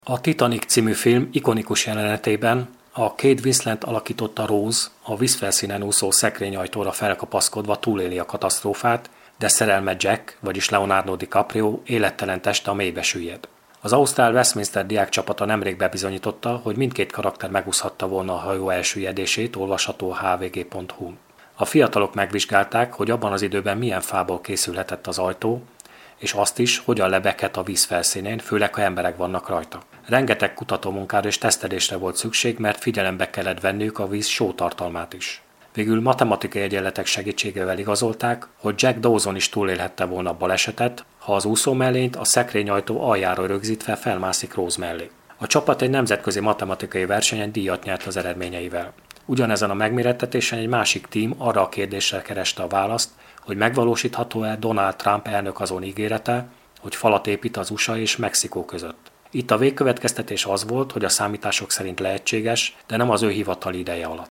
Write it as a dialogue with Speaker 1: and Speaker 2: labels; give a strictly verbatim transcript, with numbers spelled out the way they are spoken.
Speaker 1: A Titanic című film ikonikus jelenetében a Kate Winslet alakította Rose a vízfelszínen úszó szekrényajtóra felkapaszkodva túléli a katasztrófát, de szerelme Jack, vagyis Leonardo DiCaprio élettelen teste a mélybe süllyed. Az ausztrál Westminster diákcsapata nemrég bebizonyította, hogy mindkét karakter megúszhatta volna a hajó elsüllyedését, olvasható a h v g pont h u-n. A fiatalok megvizsgálták, hogy abban az időben milyen fából készülhetett az ajtó, és azt is, hogyan lebeghet a víz felszínén, főleg ha emberek vannak rajta. Rengeteg kutatómunkára és tesztelésre volt szükség, mert figyelembe kellett venniük a víz sótartalmát is. Végül matematikai egyenletek segítségével igazolták, hogy Jack Dawson is túlélhette volna a balesetet, ha az úszómellényt a szekrényajtó aljára rögzítve felmászik Rose mellé. A csapat egy nemzetközi matematikai versenyen díjat nyert az eredményeivel. Ugyanezen a megmérettetésen egy másik tím arra a kérdésre kereste a választ, hogy megvalósítható-e Donald Trump elnök azon ígérete, hogy falat épít az u es á és Mexikó között. Itt a végkövetkeztetés az volt, hogy a számítások szerint lehetséges, de nem az ő hivatali ideje alatt.